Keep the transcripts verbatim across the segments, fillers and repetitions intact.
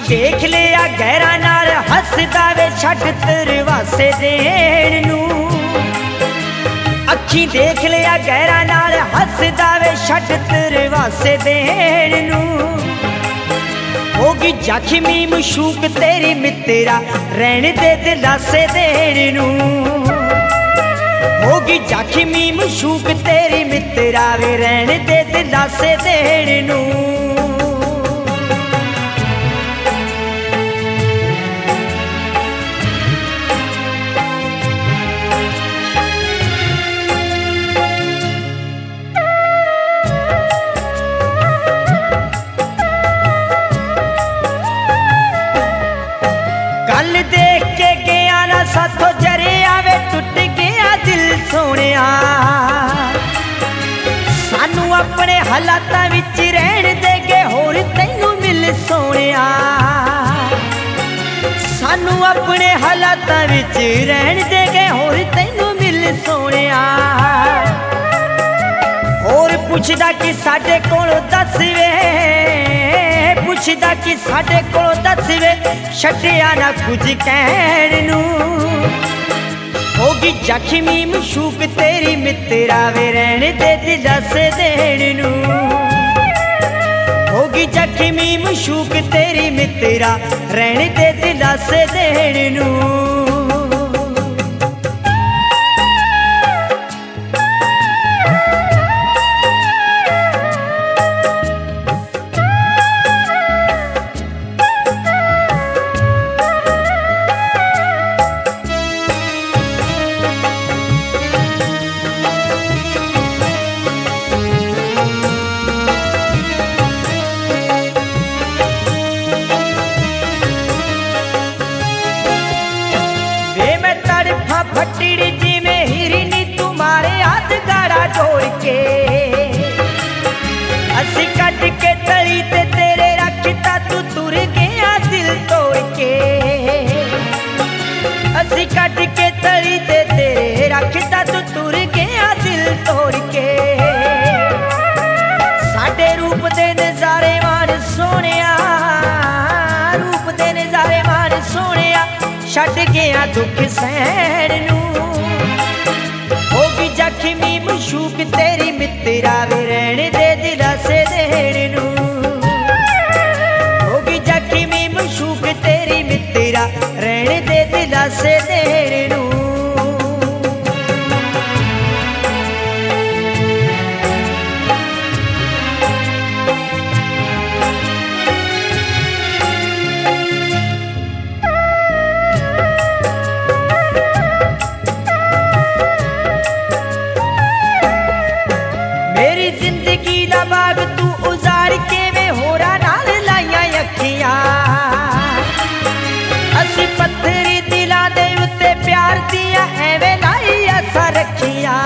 देख लिया गहरा नाल हसदा वे छट तरवासे देण नूं। अखी देख लिया गहरा नाल हसदा वे छट तरवासे देण नूं। होगी जख्मी मशूक तेरी मित्रा रहन दे दिलासे देण नूं। होगी जख्मी मशूक तेरी मित्रा वे रहन दे दिलासे देण नूं। गल देख के गया ना साथों जरिया वे टुट गया दिल सोनिया। सानू अपने हालातां विच रहन देगे होर तैनू मिल सोनिया। सानू अपने हालातां विच रहन देगे होर तैनू मिल सोनिया। होर पुछदा कि साडे कोलों दस वे, पुछदा कि साडे कोलों दस वे छड्डिया ना कुछ कहण नूं। होगी जख्मी मशूक तेरी मित्रा वे रहन दे दिलासे देण नूं। होगी जख्मी मशूक तेरी मित्रा रहन दे दिलासे देण नूं। फटड़ी जी में हिरनी तुम्हारे हाथ गाड़ा जोड़ के असी कट के तली ते तेरे रखता तू तुर गया दिल तोड़ के। असी कट के तली ते तेरे रखता तू तुर गया दिल तोड़ के। साडे रूप दे नजारे मान सोनिया, रूप दे नजारे मान सोनिया छड्ड गया दुख सहण नूं। होगी जख्मी मशूक तेरी मित्रा वे रहन दे दिलासे देण नूं। होगी जख्मी मशूक तेरी मित्रा रहन दे दिलासे देण नूं। मेरी जिंदगी दा बाग तू उजाड़ के वे होरा नाल लाइया अखियां। असी पत्थरी दिलां दे उत्ते प्यार दिया एवें लाई आसा रखियां।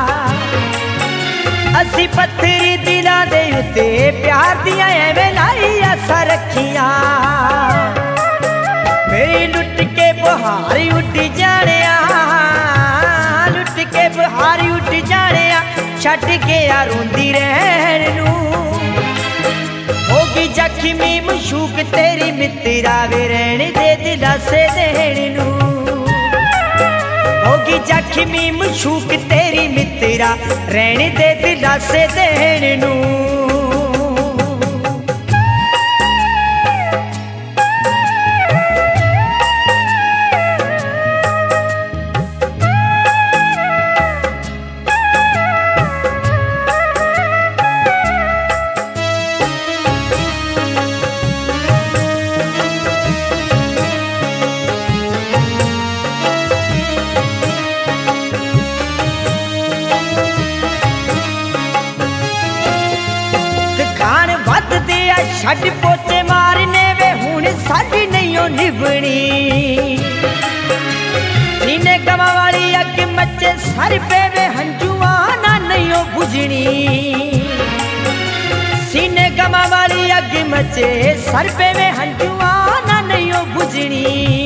असी पत्थरी दिलां दे उत्ते प्यार दिया एवें लाई आसा रखियां। मेरी लुट के बहारी उठ जानिया, लुट के बहारी उठ जानिया छड्ड गया रोंदी रहण नूं। होगी जख्मी मशूक तेरी मित्रा वे रहन दे दिलासे देण नूं। होगी जख्मी मशूक तेरी मित्रा रहन दे दिलासे देण नूं। छड्ड पोचे मारने वे हुण साडी नहीं निभनी। सीने गवा वाली अग मचे सर पे वे हंजुआ ना नहीं बुझनी। सीने गवा वाली अग मचे सर पे वे हंजुआ ना नहीं बुझनी।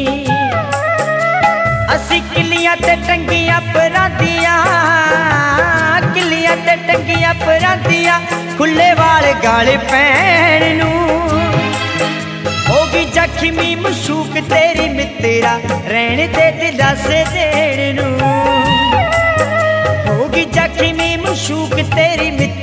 असी किलियां ते टंगियां परांदियां, किलियां ते टंगियां परांदियां खुले वाल गाल पैण नूं। होगी ਜ਼ਖਮੀ ਮਸ਼ੂਕ ਤੇਰੀ ਮਿੱਤਰਾ ਰਹਿਣ ਦੇ ਦਿਲਾਸੇ ਦੇਣ ਨੂੰ। ਹੋ ਗਈ ਜ਼ਖਮੀ ਮਸ਼ੂਕ ਤੇਰੀ ਮਿੱਤਰਾ